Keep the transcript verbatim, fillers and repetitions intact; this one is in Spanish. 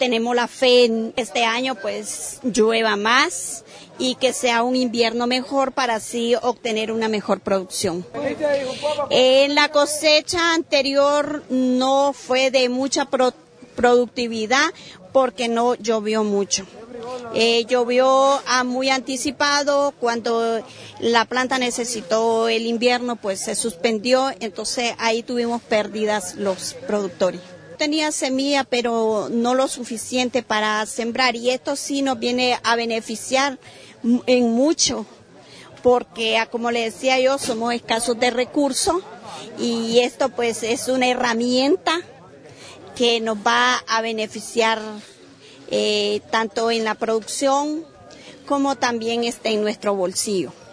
tenemos la fe en este año pues llueva más y que sea un invierno mejor para así obtener una mejor producción. En la cosecha anterior no fue de mucha pro- productividad porque no llovió mucho. Eh, llovió a muy anticipado, cuando la planta necesitó el invierno pues se suspendió, entonces ahí tuvimos pérdidas los productores. Tenía semilla pero no lo suficiente para sembrar y esto sí nos viene a beneficiar en mucho porque como le decía yo somos escasos de recursos y esto pues es una herramienta que nos va a beneficiar eh, tanto en la producción como también está en nuestro bolsillo.